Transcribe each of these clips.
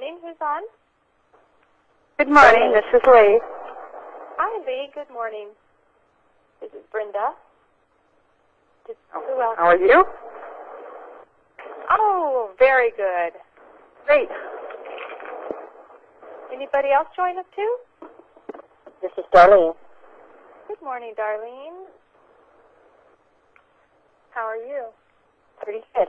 morning. Who's on? Good morning. This is Lee. Hi, Lee. Good morning. This is Brenda. Who else? How are you? Oh, very good. Great. Anybody else join us too? This is Darlene. Good morning, Darlene. How are you? Pretty good.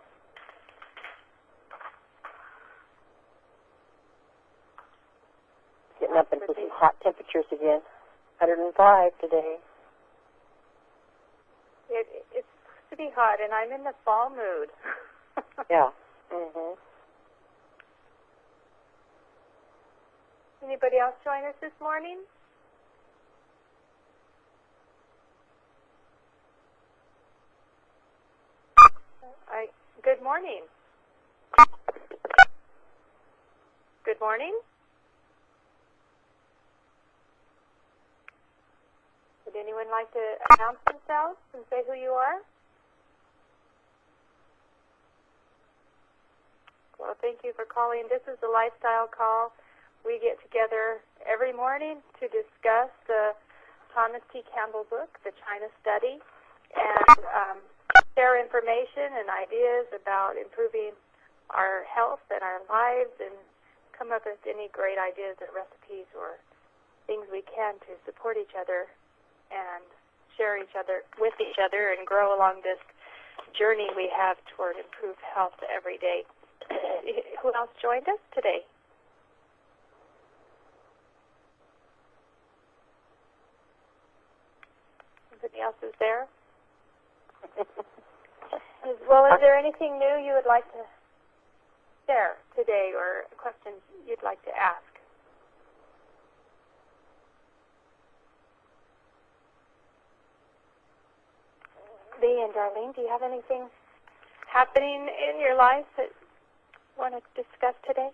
Getting up into some hot temperatures again. 105 today. It's supposed to be hot, and I'm in the fall mood. Yeah. Mhm. Anybody else join us this morning? Good morning. Good morning. Would anyone like to announce themselves and say who you are? Well, thank you for calling. This is the Lifestyle Call. We get together every morning to discuss the Thomas T. Campbell book, The China Study, and share information and ideas about improving our health and our lives, and come up with any great ideas and recipes or things we can to support each other and share with each other and grow along this journey we have toward improved health every day. Who else joined us today? Anybody else is there? Well, is there anything new you would like to share today, or questions you'd like to ask? Lee and Darlene, do you have anything happening in your life that you want to discuss today?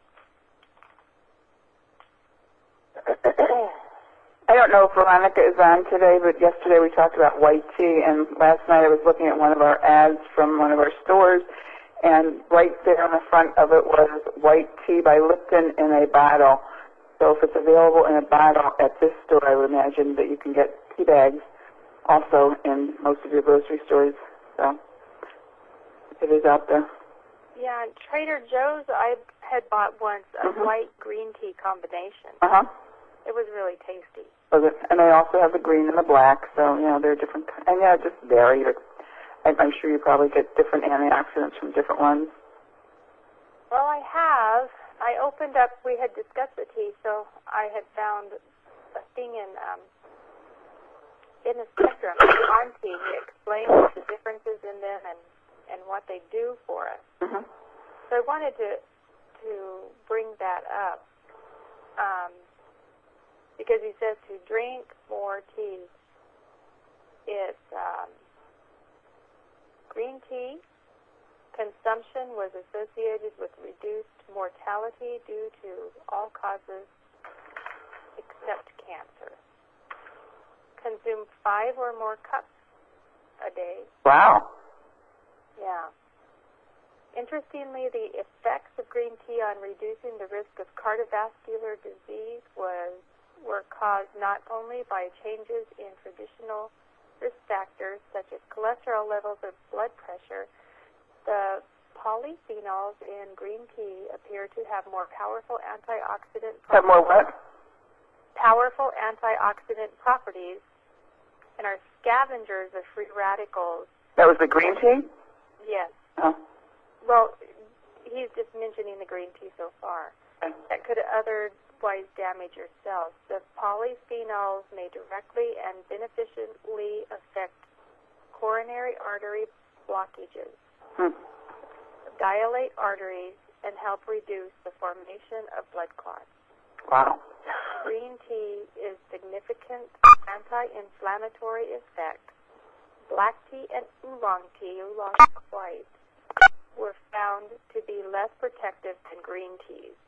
I don't know if Veronica is on today, but yesterday we talked about white tea, and last night I was looking at one of our ads from one of our stores, and right there on the front of it was white tea by Lipton in a bottle. So if it's available in a bottle at this store, I would imagine that you can get tea bags also in most of your grocery stores. So it is out there. Yeah, Trader Joe's, I had bought once a white green tea combination. Uh-huh. It was really tasty. And they also have the green and the black, so, they're different. And, just dairy. I'm sure you probably get different antioxidants from different ones. Well, I have. I opened up, we had discussed the tea, so I had found a thing in the Spectrum on tea. It explains the differences in them and what they do for us. Mm-hmm. So I wanted to bring that up. Because he says to drink more tea. It's green tea consumption was associated with reduced mortality due to all causes except cancer. Consume 5 or more cups a day. Wow. Yeah. Interestingly, the effects of green tea on reducing the risk of cardiovascular disease were caused not only by changes in traditional risk factors such as cholesterol levels or blood pressure. The polyphenols in green tea appear to have more powerful antioxidant properties. Have more what? Powerful antioxidant properties and are scavengers of free radicals. That was the green tea? Yes. Oh. Well, he's just mentioning the green tea so far. Okay. That could otherwise damage your cells. The polyphenols may directly and beneficially affect coronary artery blockages, dilate arteries, and help reduce the formation of blood clots. Wow. Green tea is significant anti-inflammatory effect. Black tea and oolong white, were found to be less protective than green teas.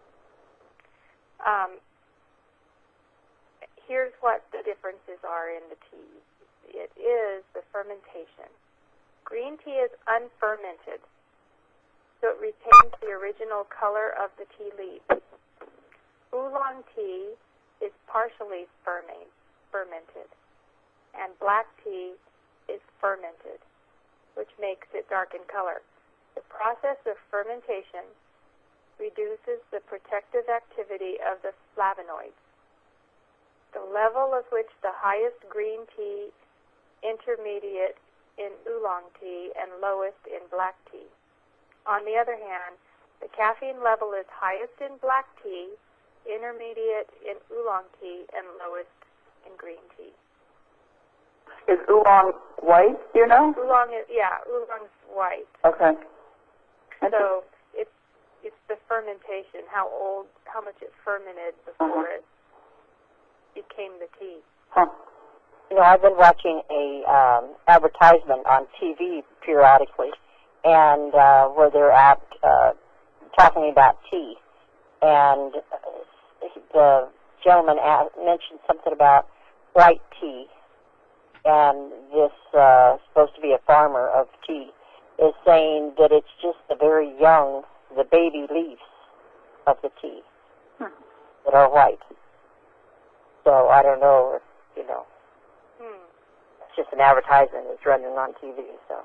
Here's what the differences are in the tea. It is the fermentation. Green tea is unfermented, so it it retains the original color of the tea leaf. Oolong tea is partially fermented, and black tea is fermented, which makes it dark in color. The process of fermentation reduces the protective activity of the flavonoids. The level of which the highest green tea, intermediate in oolong tea, and lowest in black tea. On the other hand, the caffeine level is highest in black tea, intermediate in oolong tea, and lowest in green tea. Is oolong white, do you know? Oolong's white. Okay. So it's the fermentation, how much it fermented before it became the tea. Huh. You know, I've been watching a advertisement on TV periodically, and where they're talking about tea, and the gentleman mentioned something about white tea, and this supposed to be a farmer of tea is saying that it's just the very young, the baby leaves of the tea that are white. So I don't know, you know. It's just an advertisement that's running on TV, so.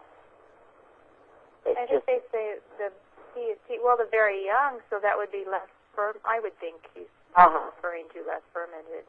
I think they say the tea is the very young, so that would be less I would think he's referring to less fermented.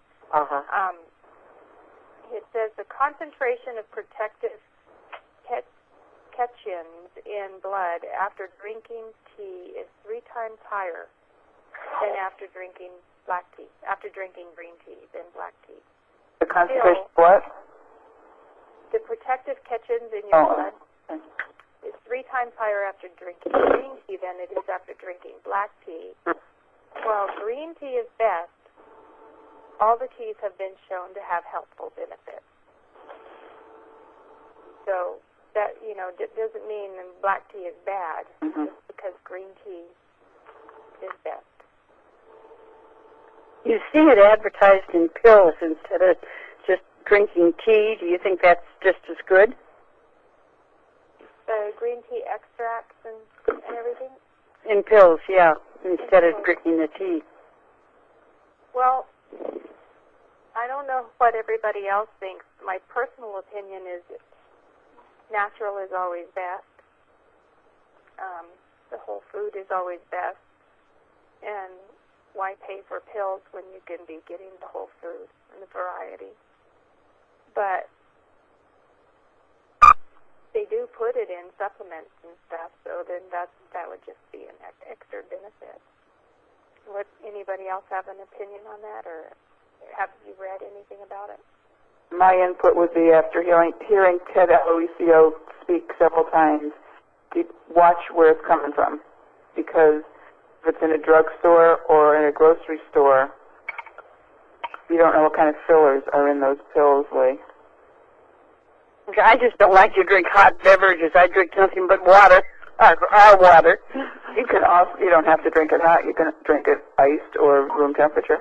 It says the concentration of protective catechins in blood after drinking tea is 3 times higher than after drinking green tea than black tea. The concentration of what? The protective catechins in your blood is 3 times higher after drinking green tea than it is after drinking black tea. While green tea is best, all the teas have been shown to have helpful benefits. So that, doesn't mean that black tea is bad, just because green tea is best. You see it advertised in pills instead of just drinking tea. Do you think that's just as good? Green tea extracts and everything? In pills, yeah, instead of drinking the tea. Well, I don't know what everybody else thinks. My personal opinion is natural is always best. The whole food is always best. And why pay for pills when you can be getting the whole food and the variety? But they do put it in supplements and stuff, so then that would just be an extra benefit. Would anybody else have an opinion on that, or have you read anything about it? My input would be, after hearing Ted Aloisio speak several times, to watch where it's coming from. Because if it's in a drugstore or in a grocery store, you don't know what kind of fillers are in those pills, Lee. I just don't like to drink hot beverages. I drink nothing but water, our water. You don't have to drink it hot. You can drink it iced or room temperature.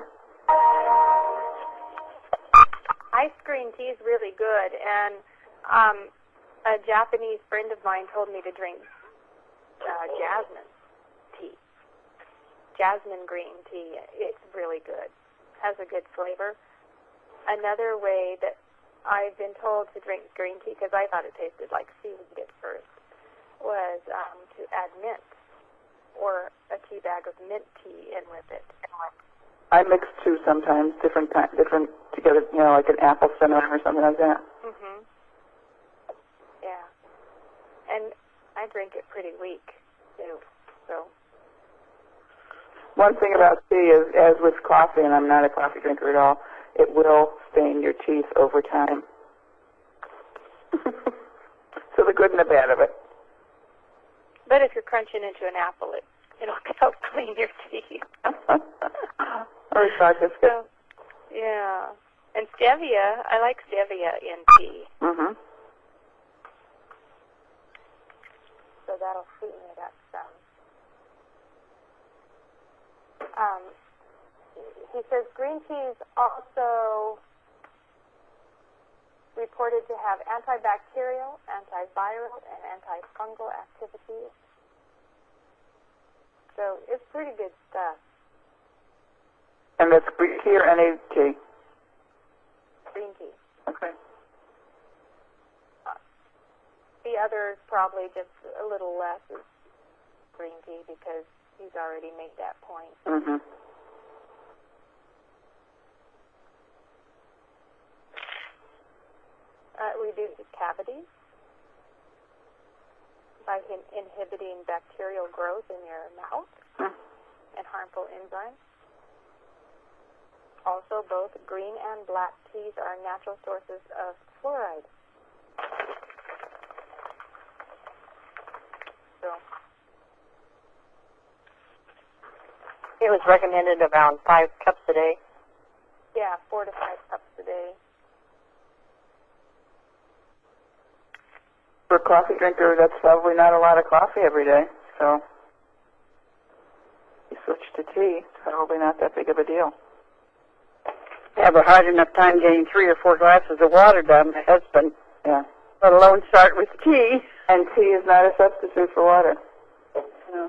Iced green tea is really good, and a Japanese friend of mine told me to drink jasmine tea. Jasmine green tea. It's really good. Has a good flavor. Another way that I've been told to drink green tea, because I thought it tasted like seaweed at first, was to add mint, or a tea bag of mint tea in with it. I mix two sometimes, different together, like an apple cinnamon or something like that. Yeah. And I drink it pretty weak, too, so. One thing about tea is, as with coffee, and I'm not a coffee drinker at all, it will stain your teeth over time. So the good and the bad of it. But if you're crunching into an apple, it'll help clean your teeth. Or biscuit. So, yeah. And stevia, I like stevia in tea. So that'll sweeten it up some. He says green tea is also reported to have antibacterial, antiviral, and antifungal activities. So it's pretty good stuff. And that's green tea or any tea? Green tea. Okay. The other is probably just a little less is green tea because he's already made that point. Mm-hmm. Reduces cavities by inhibiting bacterial growth in your mouth and harmful enzymes. Also, both green and black teas are natural sources of fluoride. So, It was recommended around 5 cups a day. yeah, 4 to 5 cups a day. For a coffee drinker, that's probably not a lot of coffee every day. So you switch to tea, it's probably not that big of a deal. I have a hard enough time getting 3 or 4 glasses of water down my husband, Yeah. let alone start with tea. And tea is not a substitute for water. No.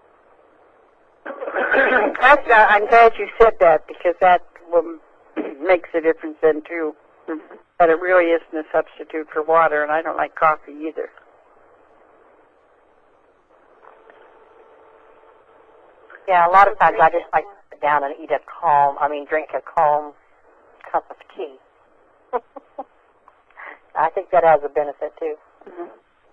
I'm glad you said that because that makes a difference then too. Mm-hmm. That it really isn't a substitute for water, and I don't like coffee either. Yeah, a lot of times I just like to sit down and drink a calm cup of tea. I think that has a benefit too. Mm-hmm.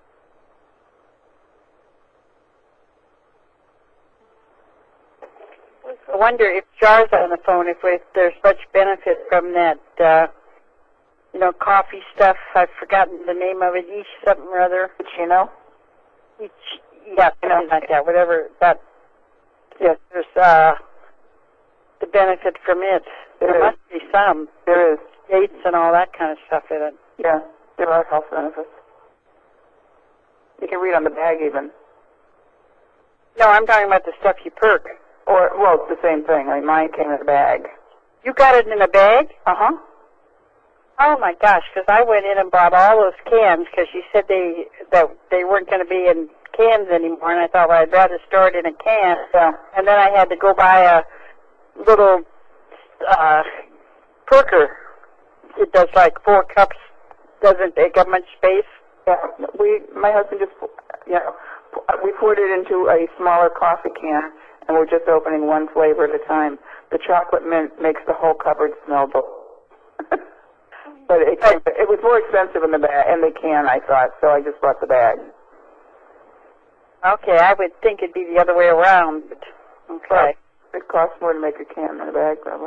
I wonder if Jar's on the phone, if there's much benefit from that, coffee stuff. I've forgotten the name of it. Each something or other. Cappuccino? Yeah, something like that. Whatever that. Yes, there's the benefit from it. There must be some. There is. Dates and all that kind of stuff in it. Yeah, there are health benefits. You can read on the bag even. No, I'm talking about the stuff you perk. Or, well, it's the same thing. I mean, mine came in a bag. You got it in a bag? Uh-huh. Oh my gosh! Because I went in and bought all those cans because you said that they weren't going to be in cans anymore, and I thought, well, I'd rather store it in a can. Yeah. And then I had to go buy a little perker. It does like 4 cups. Doesn't take up much space. Yeah, my husband just, we poured it into a smaller coffee can, and we're just opening one flavor at a time. The chocolate mint makes the whole cupboard smell good. But it was more expensive in the can, I thought, so I just bought the bag. Okay, I would think it'd be the other way around, but okay. Well, it costs more to make a can than a bag, probably.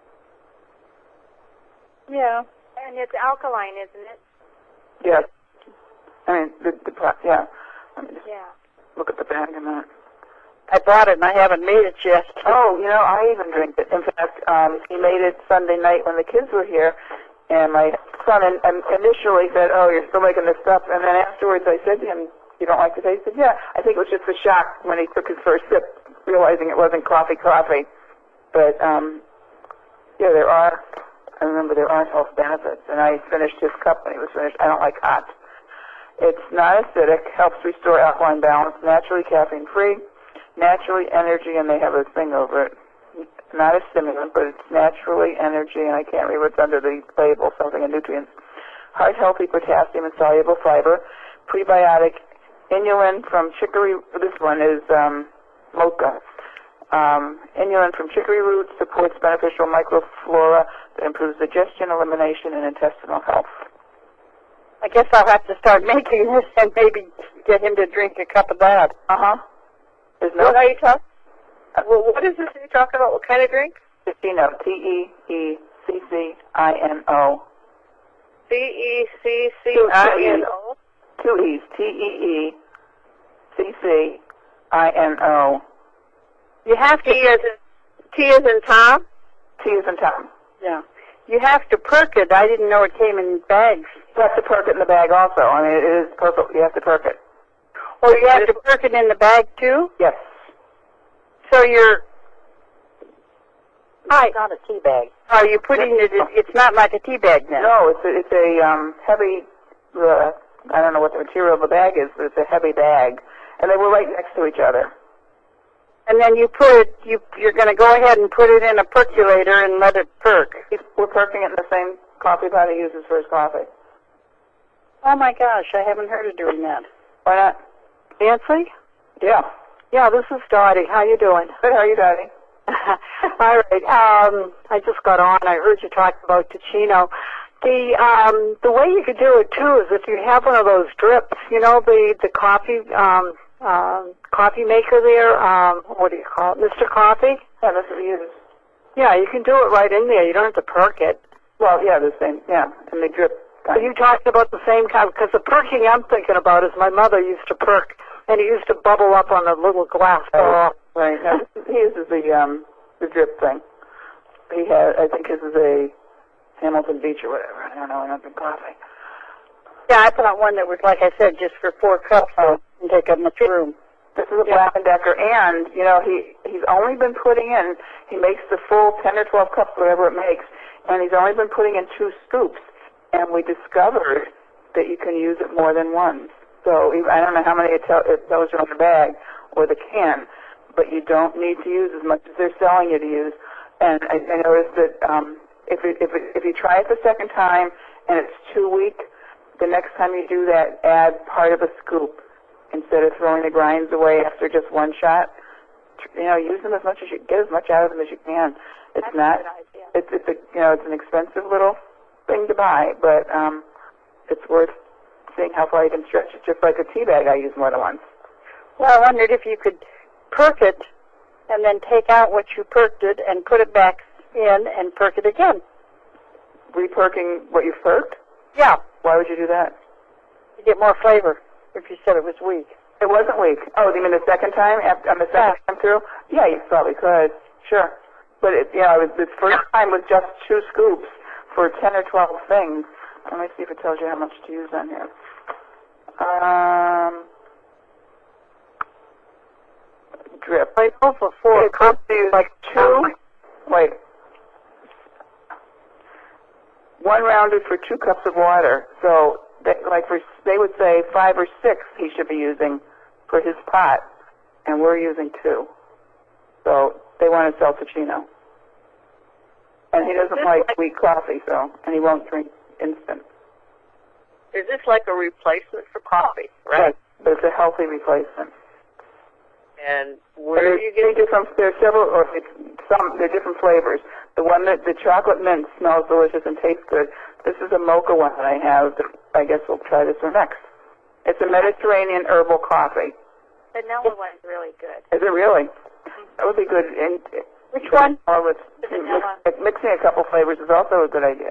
Yeah. And it's alkaline, isn't it? Yes. I mean, yeah. Let me just Yeah. look at the bag a minute. I bought it and I haven't made it yet. Oh, I even drink it. In fact, he made it Sunday night when the kids were here, and my son initially said, "Oh, you're still making this stuff," and then afterwards I said to him, "You don't like the taste?" He said, "Yeah." I think it was just a shock when he took his first sip, realizing it wasn't coffee. But yeah, I remember there are health benefits, and I finished his cup when he was finished. I don't like hot. It's not acidic, helps restore alkaline balance, naturally caffeine-free, naturally energy, and they have a thing over it. Not a stimulant, but it's naturally energy, and I can't read what's under the label, something in nutrients. Heart-healthy potassium and soluble fiber, prebiotic, inulin from chicory, this one is mocha. Inulin from chicory root supports beneficial microflora that improves digestion, elimination, and intestinal health. I guess I'll have to start making this and maybe get him to drink a cup of that. Uh-huh. What are you talking? What is this you're talking about? What kind of drink? Teeccino, Teeccino. Teeccino. 2 E's, Teeccino. You have to T as in Tom? T as in Tom. Yeah. You have to perk it. I didn't know it came in bags. You have to perk it in the bag also. I mean, it is purple. You have to perk it. Oh, you have to perk it in the bag too? Yes. So you're... It's not a tea bag. Are you putting it in... It's not like a tea bag then? No, it's a heavy... I don't know what the material of the bag is, but it's a heavy bag. And they were right next to each other. And then you put it, you're going to go ahead and put it in a percolator and let it perk. We're perking it in the same coffee pot he uses for his coffee. Oh my gosh, I haven't heard of doing that. Why not? Nancy? Yeah. Yeah, this is Dottie. How you doing? Good, how are you, Dottie? All right. I just got on. I heard you talk about Ticino. The way you could do it too is if you have one of those drips, you know, the coffee coffee maker there. What do you call it, Mr. Coffee? Yeah, that's what we use. Yeah, you can do it right in there. You don't have to perk it. Well, yeah, the same. Yeah, and they drip. Are you talking about the same kind? Because the perking I'm thinking about is my mother used to perk, and it used to bubble up on a little glass ball. Right. Now, he uses the drip thing. He has, I think his is a Hamilton Beach or whatever. I don't know, another coffee. Yeah, I bought one that was, like I said, just for 4 cups so and take up much room. This is a Black & Decker, and, you know, he's only been putting in, he makes the full 10 or 12 cups, whatever it makes, and he's only been putting in 2 scoops, and we discovered that you can use it more than once. So I don't know how many it tells you on the bag or the can, but you don't need to use as much as they're selling you to use. And I noticed that if you try it the second time and it's too weak, the next time you do that, add part of a scoop instead of throwing the grinds away after just one shot. You know, use them as much as you get as much out of them as you can. It's not. It's an expensive little thing to buy, but it's worth seeing how far you can stretch it. Just like a tea bag, I use more than once. Well, I wondered if you could perk it and then take out what you perked it and put it back in and perk it again. Re-perking what you perked? Yeah. Why would you do that? To get more flavor, if you said it was weak. It wasn't weak. Oh, you mean the second time? On the second time through? Yeah, you probably could. Sure. But, the first time was just 2 scoops for 10 or 12 things. Let me see if it tells you how much to use on here. Drip. I know for 4 cups, like 2. Wait. 1 rounded for 2 cups of water. So, they would say 5 or 6 he should be using for his pot, and we're using 2. So they want to sell Ticino. And he doesn't like weak coffee, and he won't drink instant. Is this like a replacement for coffee, right? Yes, but it's a healthy replacement. And where do you get it? There are several, they're different flavors. The chocolate mint smells delicious and tastes good. This is a mocha one that I have. I guess we'll try this one next. It's a Mediterranean herbal coffee. The vanilla one's really good. Is it really? That would be good. And which one? The vanilla. Mixing a couple flavors is also a good idea.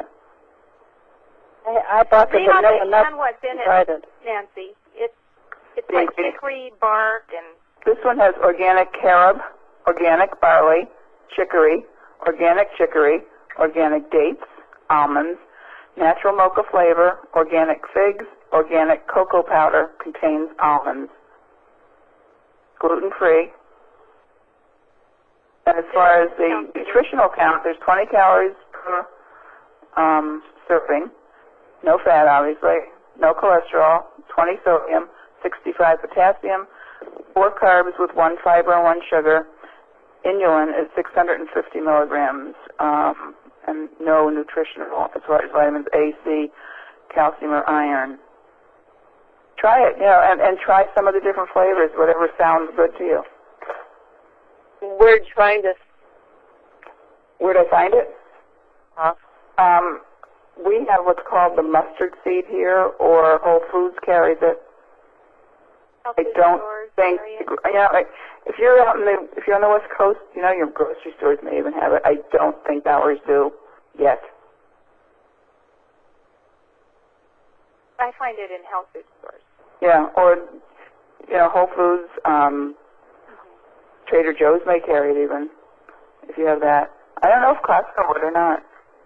I bought the vanilla nut. What's in it, tried it. Nancy? It's like hickory bark and. This one has organic carob, organic barley, chicory, organic dates, almonds, natural mocha flavor, organic figs, organic cocoa powder, contains almonds, gluten-free. And as far as the nutritional count, there's 20 calories per serving, no fat obviously, no cholesterol, 20 sodium, 65 potassium, 4 carbs with 1 fiber and 1 sugar. Inulin is 650 milligrams, and no nutritional as far as vitamins A, C, calcium, or iron. Try it, and try some of the different flavors, whatever sounds good to you. Where'd you find this? Where'd I find it? Huh? We have what's called the mustard seed here, or Whole Foods carries it. I don't think, if you're on the West Coast, your grocery stores may even have it. I don't think ours do yet. I find it in health food stores. Yeah, or, Whole Foods, Trader Joe's may carry it even, if you have that. I don't know if Costco would or not.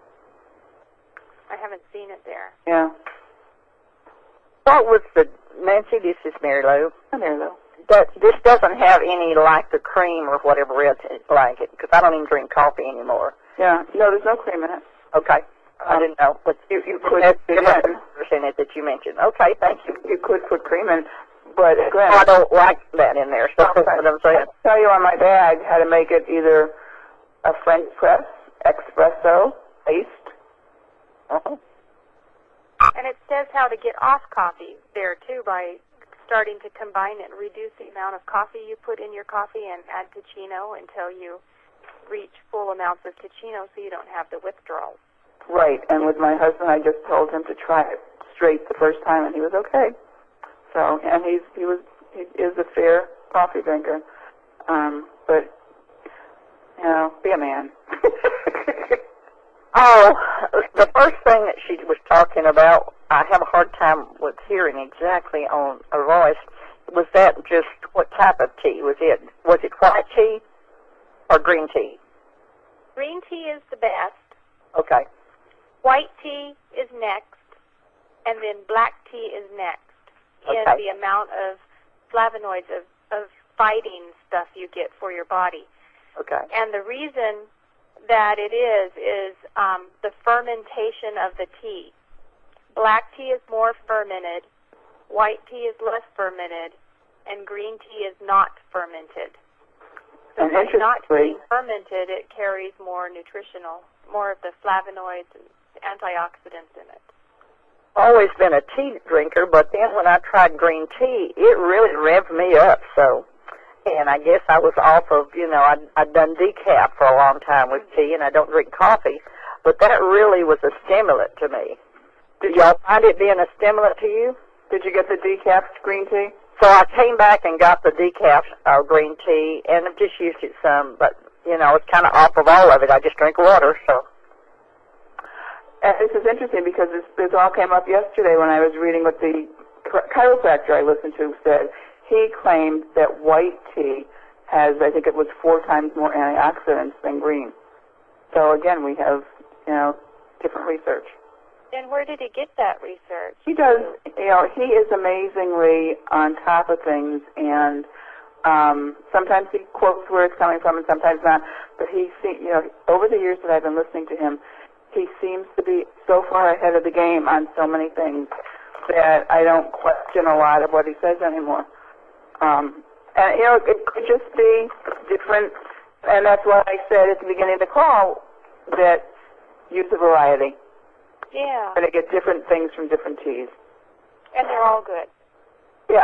I haven't seen it there. Yeah. What was Nancy, this is Mary Lou. Hi, Mary Lou. This doesn't have any, like the cream or whatever else like it, because I don't even drink coffee anymore. Yeah, no, there's no cream in it. Okay. I didn't know. But you could have in it that you mentioned. Okay, thank you. You could put cream in. But again, I don't like that in there, so that's what I'm saying. I'll tell you on my bag how to make it either a French press, espresso, iced. Uh-huh. And it says how to get off coffee there, too, by starting to combine it, reduce the amount of coffee you put in your coffee and add Ticino until you reach full amounts of Ticino so you don't have the withdrawals. Right, and with my husband, I just told him to try it straight the first time, and he was okay. So, and he is a fair coffee drinker, but you know, be a man. Oh, the first thing that she was talking about, I have a hard time with hearing exactly on her voice. Was that just what type of tea? Was it white tea or green tea? Green tea is the best. Okay. White tea is next, and then black tea is next in Okay. the amount of flavonoids of fighting stuff you get for your body. Okay. And the reason that it is the fermentation of the tea. Black tea is more fermented, white tea is less fermented, and green tea is not fermented. So And by not interestingly, being fermented, it carries more of the flavonoids and antioxidants in it. Always been a tea drinker, but then when I tried green tea, it really revved me up. So, and I guess I was off of, I'd done decaf for a long time with tea, and I don't drink coffee, but that really was a stimulant to me. Did y'all find it being a stimulant to you? did you get the decaf green tea? So I came back and got the decaf green tea, and I've just used it some, but, it's kind of off of all of it. I just drink water, so. And this is interesting because this all came up yesterday when I was reading what the chiropractor I listened to said. He claimed that white tea has, I think it was 4 times more antioxidants than green. So again, we have, different research. And where did he get that research? He does, he is amazingly on top of things, and sometimes he quotes where it's coming from and sometimes not. But over the years that I've been listening to him, he seems to be so far ahead of the game on so many things that I don't question a lot of what he says anymore. And, it could just be different, and that's why I said at the beginning of the call that use a variety. Yeah. And to get different things from different teas. And they're all good. Yeah.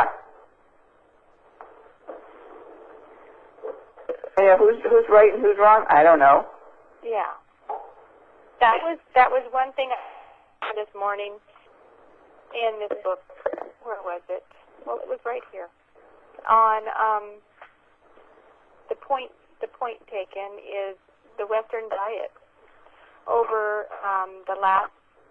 Yeah, who's right and who's wrong? I don't know. Yeah. That was one thing I found this morning in this book. Where was it? Well, it was right here. On the point taken is the Western diet over the last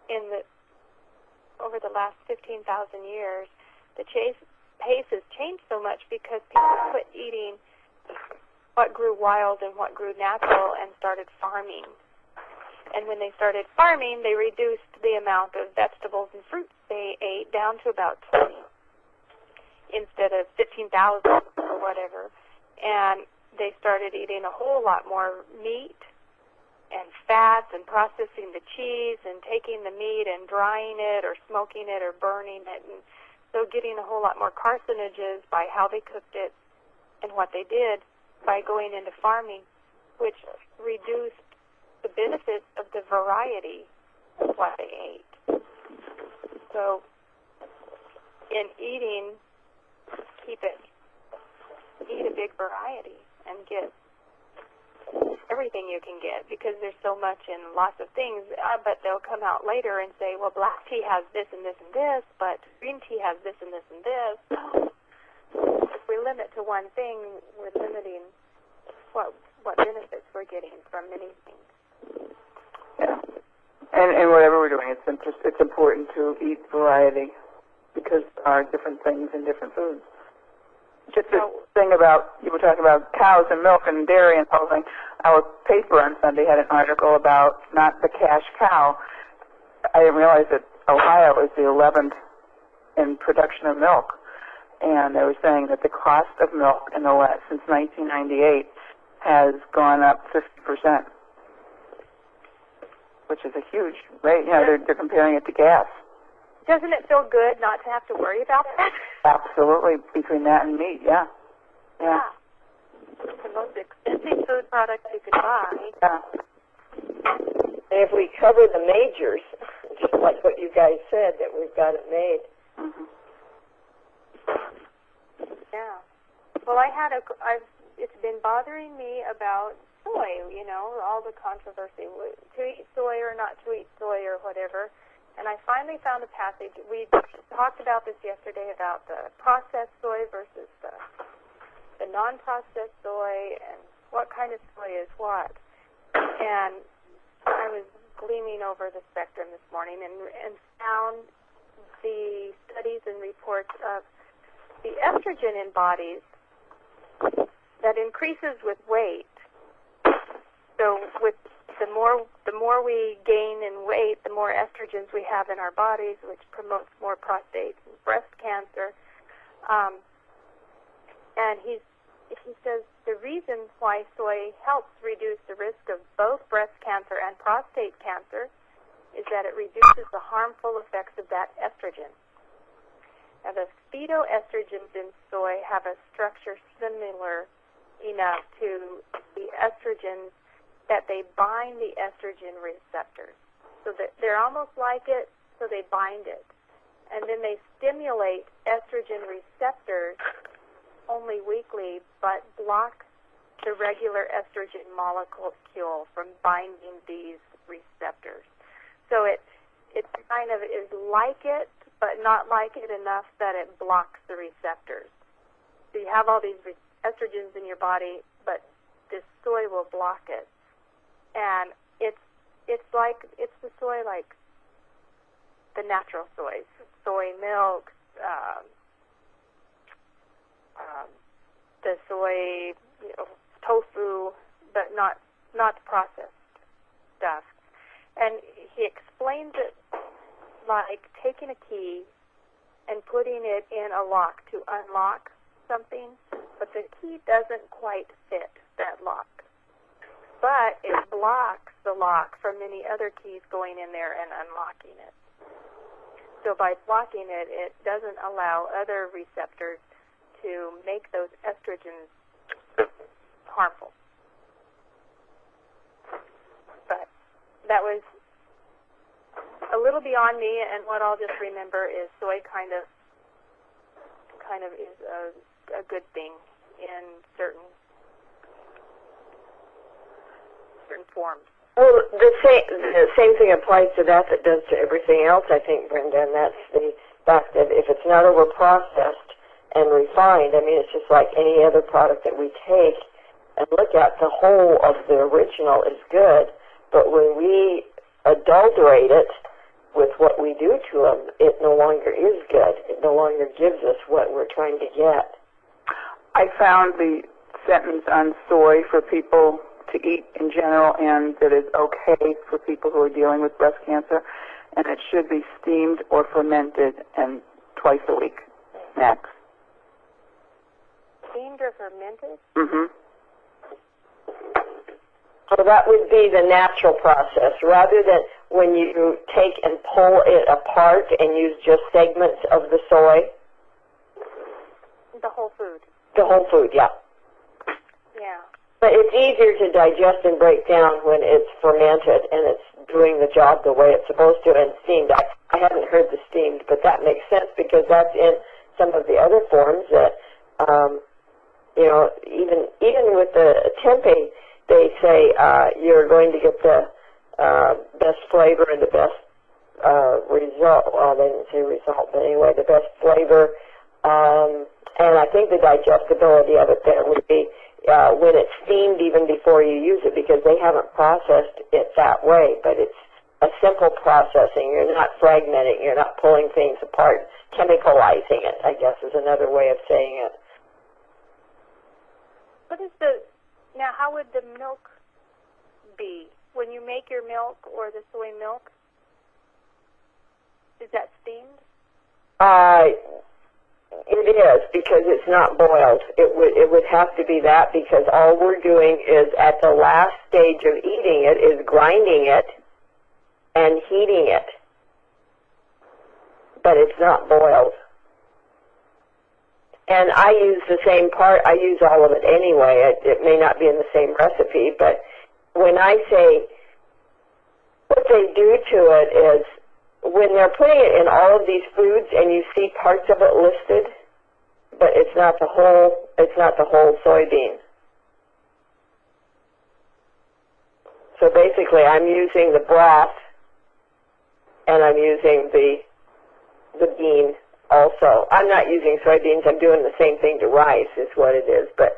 15,000 years. The pace has changed so much because people quit eating what grew wild and what grew natural and started farming. And when they started farming, they reduced the amount of vegetables and fruits they ate down to about 20 instead of 15,000 or whatever. And they started eating a whole lot more meat and fats and processing the cheese and taking the meat and drying it or smoking it or burning it. And so getting a whole lot more carcinogens by how they cooked it and what they did by going into farming, which reduced the benefits of the variety of what they ate. So in eating, eat a big variety and get everything you can get because there's so much in lots of things, but they'll come out later and say, well, black tea has this and this and this, but green tea has this and this and this. If we limit to one thing, we're limiting what benefits we're getting from many things. Yeah. And whatever we're doing, it's important to eat variety because there are different things in different foods. Just this thing about, you were talking about cows and milk and dairy and whole thing. Our paper on Sunday had an article about not the cash cow. I didn't realize that Ohio is the 11th in production of milk. And they were saying that the cost of milk in the last, since 1998 has gone up 50%, which is a huge rate. They're comparing it to gas. Doesn't it feel good not to have to worry about that? Absolutely, between that and meat, yeah. Yeah. It's the most expensive food product you could buy. Yeah. And if we cover the majors, just like what you guys said, that we've got it made. Mm-hmm. Yeah. Well, it's been bothering me about soy, all the controversy, to eat soy or not to eat soy or whatever. And I finally found a passage. We talked about this yesterday about the processed soy versus the non-processed soy and what kind of soy is what. And I was gleaming over the spectrum this morning and found the studies and reports of the estrogen in bodies that increases with weight. So with the more we gain in weight, the more estrogens we have in our bodies, which promotes more prostate and breast cancer. And he says the reason why soy helps reduce the risk of both breast cancer and prostate cancer is that it reduces the harmful effects of that estrogen. Now, the phytoestrogens in soy have a structure similar enough to the estrogens that they bind the estrogen receptors. So that they're almost like it, so they bind it. And then they stimulate estrogen receptors only weakly, but block the regular estrogen molecule from binding these receptors. So it kind of is like it, but not like it enough that it blocks the receptors. So you have all these estrogens in your body, but this soy will block it. And it's the soy like the natural soys, soy milk, the soy, tofu, but not the processed stuff. And he explains it like taking a key and putting it in a lock to unlock something, but the key doesn't quite fit that lock. But it blocks the lock from any other keys going in there and unlocking it. So by blocking it, it doesn't allow other receptors to make those estrogens harmful. But that was a little beyond me, and what I'll just remember is soy kind of is a good thing in certain forms. Well, the same thing applies to that does to everything else, I think, Brenda, and that's the fact that if it's not over-processed and refined, I mean, it's just like any other product that we take and look at, the whole of the original is good, but when we adulterate it with what we do to them, it no longer is good. It no longer gives us what we're trying to get. I found the sentence on soy for people to eat in general, and that it's okay for people who are dealing with breast cancer, and it should be steamed or fermented and twice a week, max. Steamed or fermented? Mm-hmm. So that would be the natural process, rather than when you take and pull it apart and use just segments of the soy. The whole food. The whole food, yeah. Yeah. But it's easier to digest and break down when it's fermented and it's doing the job the way it's supposed to, and steamed. I haven't heard the steamed, but that makes sense because that's in some of the other forms that, even with the tempeh, they say you're going to get the best flavor and the best result. Well, they didn't say result, but anyway, the best flavor. And I think the digestibility of it there would be when it's steamed even before you use it, because they haven't processed it that way, but it's a simple processing. You're not fragmenting. You're not pulling things apart. Chemicalizing it, I guess, is another way of saying it. Now, how would the milk be? When you make your milk or the soy milk, is that steamed? It is, because it's not boiled. It would have to be that, because all we're doing is at the last stage of eating it is grinding it and heating it. but it's not boiled. And I use the same part. I use all of it anyway. It may not be in the same recipe, but when I say what they do to it is when they're putting it in all of these foods and you see parts of it listed, but it's not the whole soybean. So basically I'm using the broth and I'm using the bean also. I'm not using soybeans. I'm doing the same thing to rice is what it is, but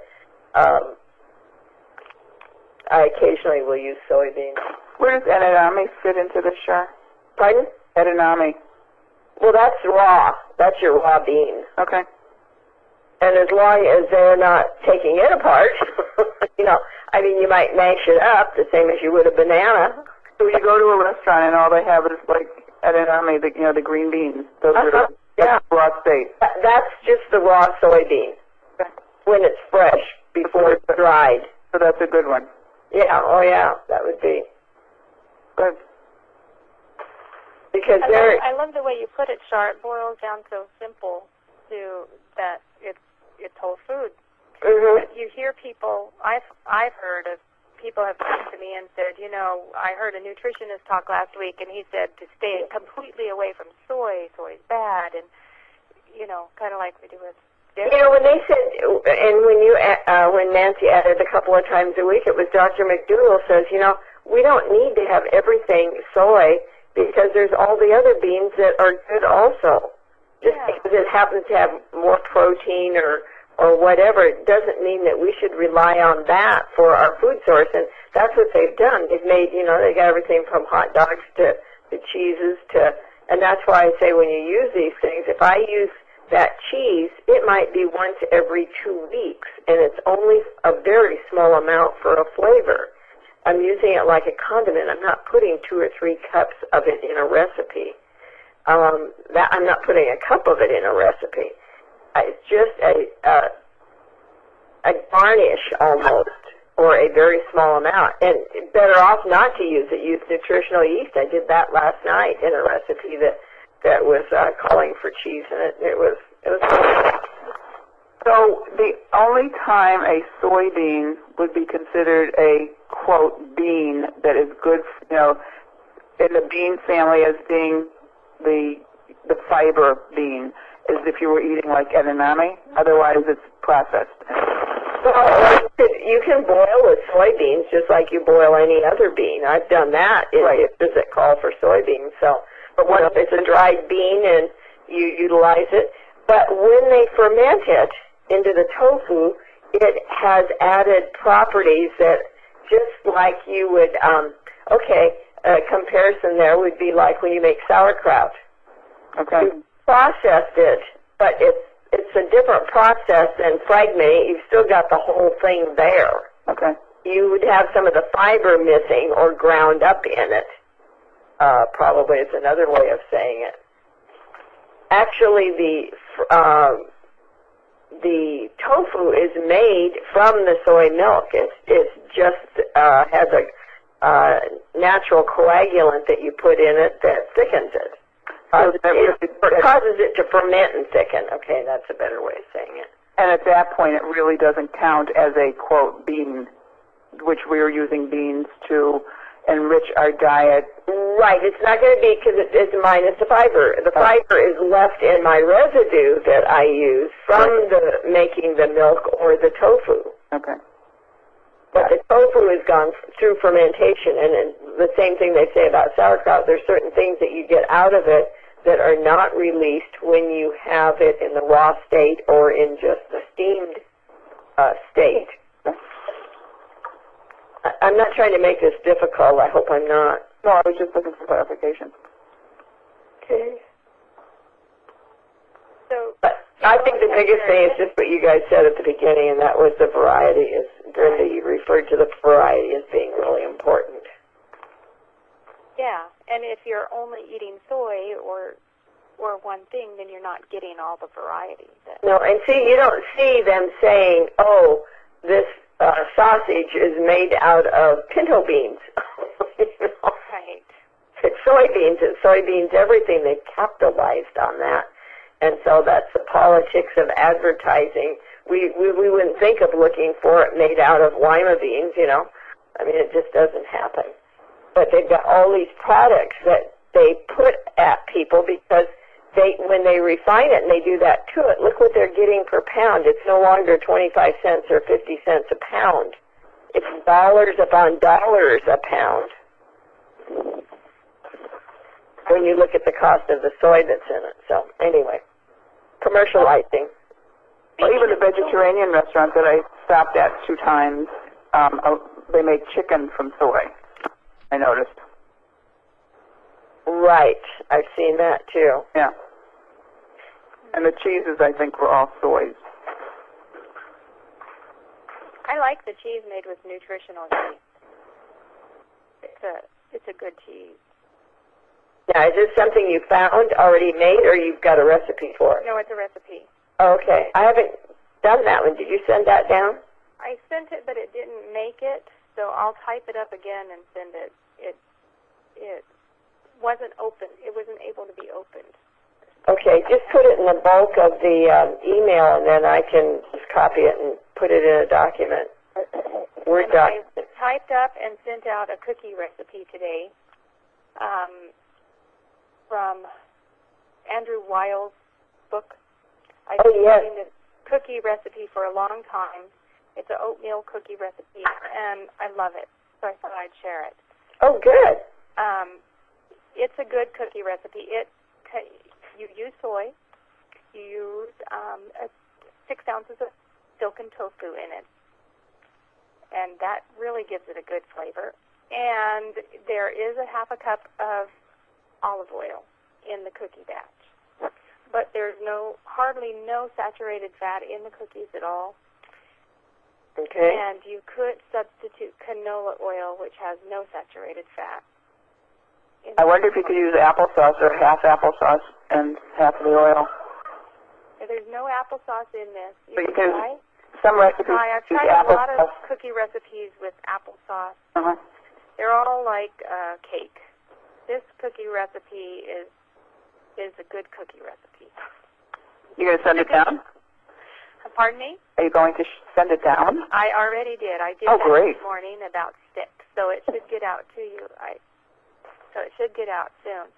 I occasionally will use soybeans. Where does edamame fit into the Char? Pardon? Edamame. Well, that's raw. That's your raw bean. Okay. And as long as they're not taking it apart, I mean, you might mash it up the same as you would a banana. So you go to a restaurant and all they have is like edamame, the green beans. Those are yeah. raw state. That's just the raw soybean when it's fresh before it's dried. So that's a good one. Yeah. Oh, yeah. That would be good. Because I love the way you put it, Char. It boils down so simple to that it's whole food. Mm-hmm. You hear people. I've heard of people have come to me and said, I heard a nutritionist talk last week, and he said to stay completely away from soy. Soy's bad, and kind of like we do with dairy. When they said, and when Nancy added a couple of times a week, it was Dr. McDougall says, we don't need to have everything soy because there's all the other beans that are good also. Just because it happens to have more protein or whatever, it doesn't mean that we should rely on that for our food source. And that's what they've done. They've made, they got everything from hot dogs to cheeses and that's why I say when you use these things, if I use that cheese, it might be once every 2 weeks, and it's only a very small amount for a flavor. I'm using it like a condiment. I'm not putting 2 or 3 cups of it in a recipe. I'm not putting a cup of it in a recipe. It's just a garnish almost, or a very small amount. And better off not to use it. Use nutritional yeast. I did that last night in a recipe that was calling for cheese, and it was. So the only time a soybean would be considered a quote bean that is good, in the bean family as being the fiber bean, is if you were eating like edamame. Otherwise, it's processed. Well, you can boil with soybeans just like you boil any other bean. I've done that in dishes that call for soybeans. So, but what if it's a dried bean and you utilize it? But when they ferment it into the tofu, it has added properties that just like you would, a comparison there would be like when you make sauerkraut. Okay. You processed it, but it's a different process than fragmenting. You've still got the whole thing there. Okay. You would have some of the fiber missing or ground up in it. Probably is another way of saying it. Actually, the tofu is made from the soy milk. It just has a natural coagulant that you put in it that thickens it. It causes it to ferment and thicken. Okay, that's a better way of saying it. And at that point, it really doesn't count as a, quote, bean, which we are using beans to enrich our diet. Right. It's not going to be because it's minus the fiber. The fiber is left in my residue that I use from making the milk or the tofu. Okay. But the tofu has gone through fermentation, and the same thing they say about sauerkraut. There's certain things that you get out of it that are not released when you have it in the raw state or in just the steamed state. I'm not trying to make this difficult. I hope I'm not. No, I was just looking for clarification. Okay. So, I think the biggest thing is just what you guys said at the beginning, and that was the variety. Brenda, you referred to the variety as being really important. Yeah, and if you're only eating soy or one thing, then you're not getting all the variety. No, and see, you don't see them saying, "Oh, this sausage is made out of pinto beans." Right. It's soybeans, and soybeans everything. They've capitalized on that. And so that's the politics of advertising. We wouldn't think of looking for it made out of lima beans, you know. I mean, it just doesn't happen. But they've got all these products that they put at people because when they refine it and they do that to it, look what they're getting per pound. It's no longer 25 cents or 50 cents a pound. It's dollars upon dollars a pound when you look at the cost of the soy that's in it. So anyway, commercializing. Well, even the vegetarian restaurant that I stopped at 2 times, they make chicken from soy, I noticed. Right. I've seen that too. Yeah. And the cheeses, I think, were all soys. I like the cheese made with nutritional yeast. It's a good cheese. Now, is this something you found already made, or you've got a recipe for it? No, it's a recipe. Okay. I haven't done that one. Did you send that down? I sent it, but it didn't make it, so I'll type it up again and send it. It wasn't open. It wasn't able to be opened. Okay, just put it in the bulk of the email, and then I can just copy it and put it in a document. Word document. I typed up and sent out a cookie recipe today from Andrew Weil's book. I've been using this cookie recipe for a long time. It's an oatmeal cookie recipe, and I love it, so I thought I'd share it. Oh, good. It's a good cookie recipe. You use soy. You use 6 ounces of silken tofu in it, and that really gives it a good flavor. And there is a half a cup of olive oil in the cookie batch, but there's hardly no saturated fat in the cookies at all. Okay. And you could substitute canola oil, which has no saturated fat. I wonder if you could use applesauce or half applesauce and half of the oil. There's no applesauce in this. But you can, some recipes I've use tried a lot of applesauce. cookie recipes with applesauce. Uh-huh. They're all like cake. This cookie recipe is a good cookie recipe. You going to send it down? Pardon me? Are you going to send it down? I already did. I did Oh, that great. this morning about 6, so it should get out to you. So it should get out soon.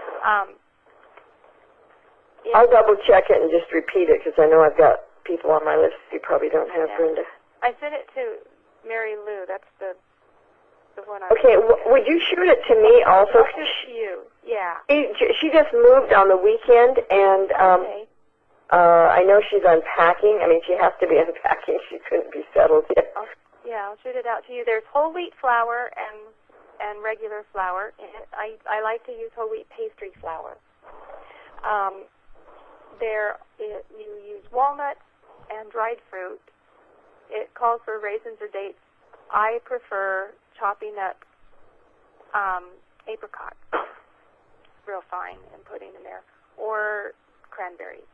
I'll double check it and just repeat it because I know I've got people on my list you probably don't have, Brenda. I sent it to Mary Lou. That's the one I... Okay, would you shoot it to me also? I'll shoot it to you. Yeah. She just moved on the weekend, and Okay. I know she's unpacking. I mean, she has to be unpacking. She couldn't be settled yet. I'll shoot it out to you. There's whole wheat flour and regular flour in it. I like to use whole wheat pastry flour. You use walnuts and dried fruit. It calls for raisins or dates. I prefer chopping up apricots real fine and putting in there, or cranberries.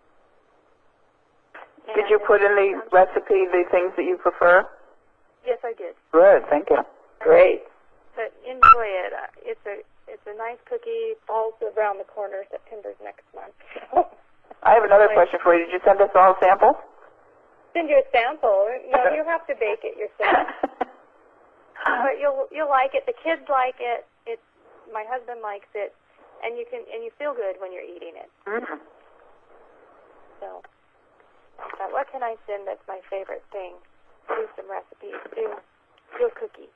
Did you put in the recipe the things that you prefer? Yes, I did. Good, thank you. Great. But enjoy it. It's a nice cookie. Fall's around the corner. September's next month. I have another question for you. Did you send us all a sample? Send you a sample. No, you have to bake it yourself. But you'll like it. The kids like it. My husband likes it, and you feel good when you're eating it. Mm-hmm. So I thought, what can I send? That's my favorite thing. Do some recipes. Do a cookie.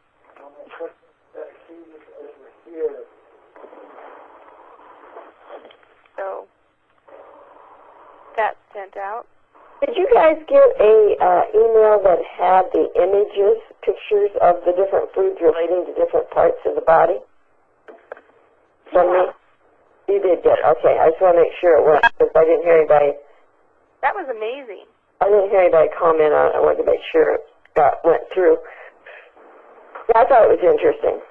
So that's sent out. Did you guys get a email that had the images, pictures of the different foods relating to different parts of the body? From me? You did get it. Okay, I just want to make sure it went, because I didn't hear anybody. That was amazing. I didn't hear anybody comment on it. I wanted to make sure it went through. Yeah, I thought it was interesting.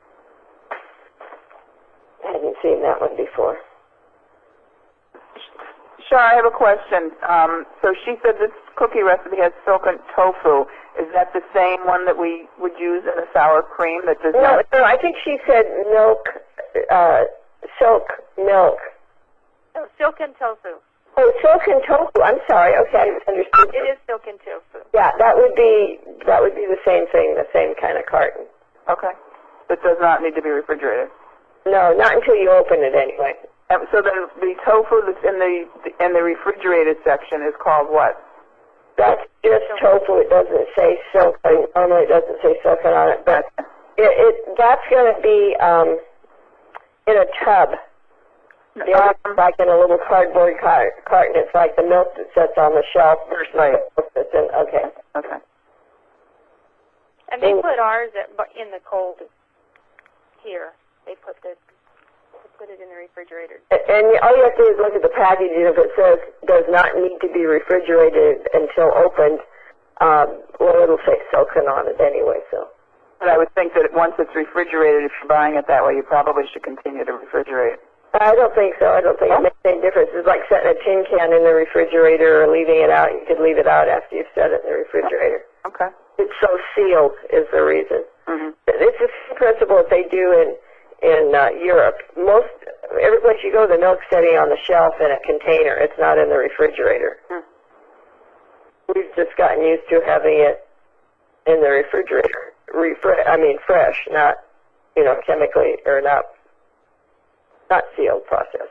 I hadn't seen that one before. Sure, I have a question. So she said this cookie recipe has silken tofu. Is that the same one that we would use in the sour cream that does not? No, I think she said milk, silk milk. Oh, silken tofu. Oh, silken tofu. I'm sorry. Okay, I misunderstood. It is silken tofu. Yeah, that would be the same thing, the same kind of carton. Okay. It does not need to be refrigerated. No, not until you open it anyway. So the tofu that's in the refrigerated section is called what? That's just tofu. It doesn't say silken. Normally it doesn't say silken on it, but that's going to be in a tub. The other one's like in a little cardboard carton. It's like the milk that sits on the shelf versus the milk that's in. Okay. Okay. And they put ours in the cold here. They put it in the refrigerator. And all you have to do is look at the packaging. If it says does not need to be refrigerated until opened, well, it'll say silken on it anyway. So. But I would think that once it's refrigerated, if you're buying it that way, you probably should continue to refrigerate. I don't think so. I don't think it makes any difference. It's like setting a tin can in the refrigerator or leaving it out. You could leave it out after you've set it in the refrigerator. Okay. It's so sealed is the reason. Mm-hmm. It's the same principle that they do in Europe. Every place you go, the milk's sitting on the shelf in a container. It's not in the refrigerator. We've just gotten used to having it in the refrigerator. Fresh, not chemically or not sealed process.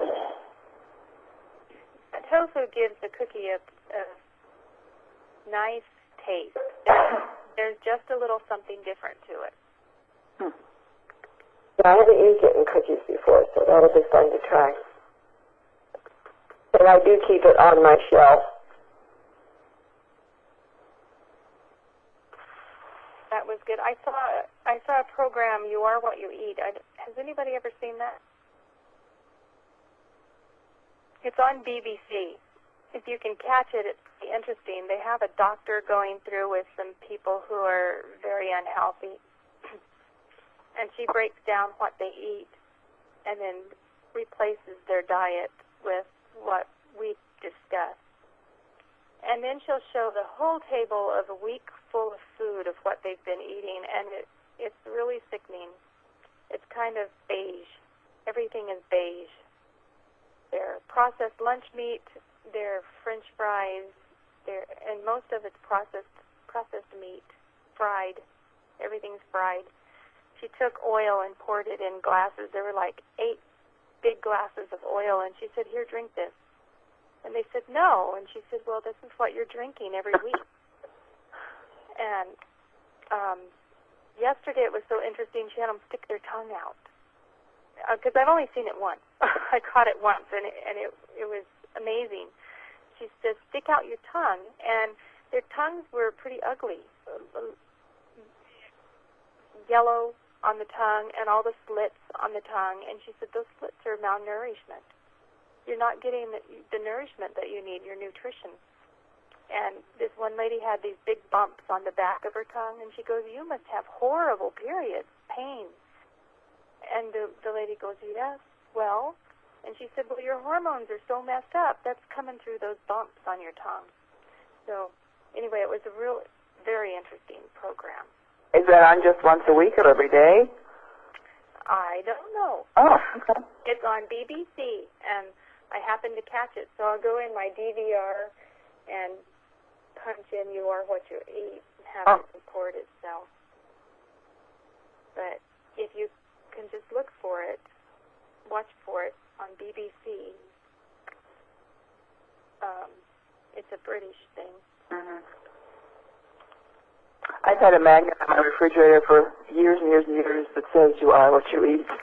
Tofu gives the cookie a nice taste. There's just a little something different to it. Yeah, I haven't used it in cookies before, so that'll be fun to try. And I do keep it on my shelf. That was good. I saw a program, You Are What You Eat. Has anybody ever seen that? It's on BBC. If you can catch it, it's interesting. They have a doctor going through with some people who are very unhealthy, and she breaks down what they eat and then replaces their diet with what we discuss. And then she'll show the whole table of a week full of food of what they've been eating, and it's really sickening. It's kind of beige. Everything is beige. Their processed lunch meat, their French fries, and most of it's processed meat, fried. Everything's fried. She took oil and poured it in glasses. There were like 8 big glasses of oil, and she said, "Here, drink this." And they said, "No." And she said, "Well, this is what you're drinking every week." And yesterday it was so interesting. She had them stick their tongue out. Because I've only seen it once. I caught it once, and it was amazing. She said, "Stick out your tongue," and their tongues were pretty ugly, yellow on the tongue, and all the slits on the tongue. And she said, "Those slits are malnourishment. You're not getting the nourishment that you need, your nutrition." And this one lady had these big bumps on the back of her tongue, and she goes, "You must have horrible periods, pain." And the lady goes, "Yes, well," and she said, "Well, your hormones are so messed up, that's coming through those bumps on your tongue." So anyway, it was a very interesting program. Is that on just once a week or every day? I don't know. Oh, okay. It's on BBC, and I happened to catch it, so I'll go in my DVR and punch in "You Are What You Eat" and have it record itself. But if you can just look for it, watch for it on BBC. It's a British thing. Mm-hmm. I've had a magnet on my refrigerator for years and years and years that says "You are what you eat."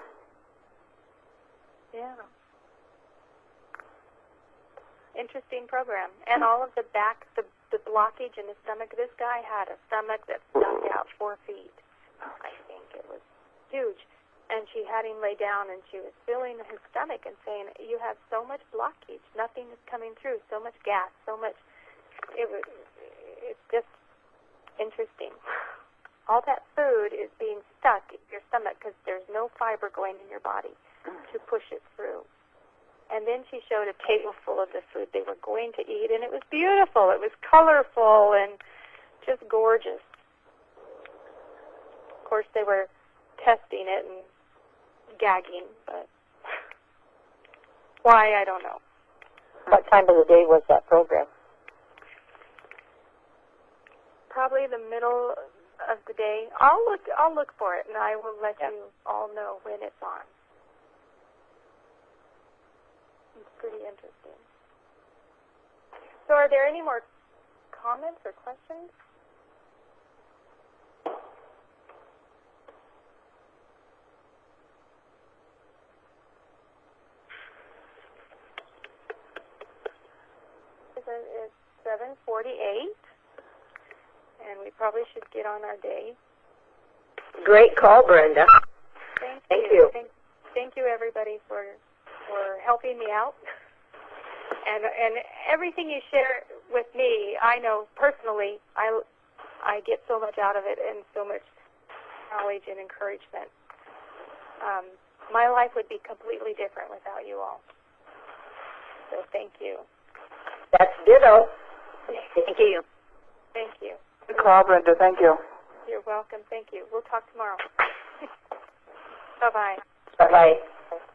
Yeah. Interesting program. And all of the blockage in the stomach. This guy had a stomach that stuck out 4 feet. I think it was huge. And she had him lay down, and she was feeling his stomach and saying, "You have so much blockage. Nothing is coming through. So much gas. So much." It's just interesting. All that food is being stuck in your stomach because there's no fiber going in your body to push it through. And then she showed a table full of the food they were going to eat, and it was beautiful. It was colorful and just gorgeous. Of course, they were testing it and gagging, but why, I don't know. What time of the day was that program? Probably the middle of the day. I'll look for it, and I will let you all know when it's on. It's pretty interesting. So are there any more comments or questions? It's 7:48, and we probably should get on our day. Great call, Brenda. Thank you. Thank you, everybody, for helping me out. And everything you share with me, I know personally, I get so much out of it and so much knowledge and encouragement. My life would be completely different without you all. So thank you. That's ditto. Thank you. Thank you. Good call, Brenda. Thank you. You're welcome. Thank you. We'll talk tomorrow. Bye-bye. Bye-bye.